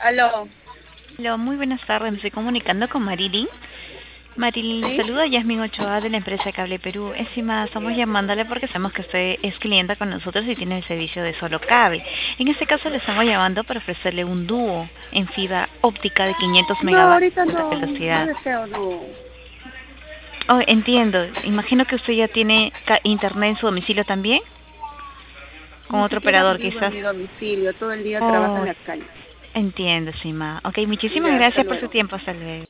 Aló, Hola, muy buenas tardes. Me estoy comunicando con Marilyn. Marilyn, le ¿sí? saluda Yasmin Ochoa de la empresa Cable Perú. Encima, estamos llamándole porque sabemos que usted es clienta con nosotros y tiene el servicio de solo cable. En este caso, le estamos llamando para ofrecerle un dúo en fibra óptica de 500 No, megabytes ahorita de alta no velocidad. deseo, no. Oh, entiendo. Imagino que usted ya tiene internet en su domicilio también, con Ni otro siquiera operador vivo en quizás. mi domicilio, todo el día trabajo en Oh, la calle. entiendo, Sima. Ok, muchísimas Ya, hasta gracias por su luego. tiempo. Hasta luego.